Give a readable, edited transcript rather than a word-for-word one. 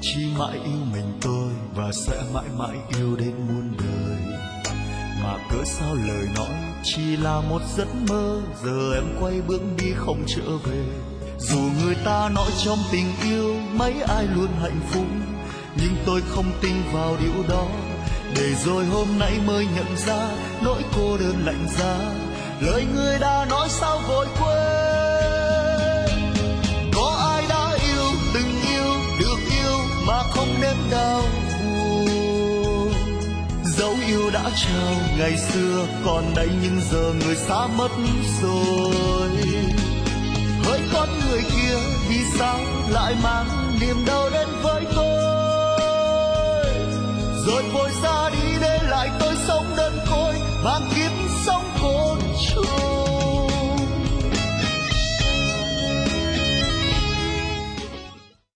chỉ mãi yêu mình tôi và sẽ mãi mãi yêu đến muôn đời. Mà cớ sao lời nói chỉ là một giấc mơ, giờ em quay bước đi không trở về. Dù người ta nói trong tình yêu mấy ai luôn hạnh phúc, nhưng tôi không tin vào điều đó. Để rồi hôm nay mới nhận ra nỗi cô đơn lạnh giá, lời người đã nói sao vội quên. Có ai đã yêu từng yêu được yêu mà không nếm đau buồn. Dấu yêu đã trao ngày xưa còn đây, nhưng giờ người xa mất rồi. Hỡi con người kia vì sao lại mang niềm đau đến với tôi, rồi vội ra đi để lại tôi sống đơn côi mang kiếp sống khôn trôi.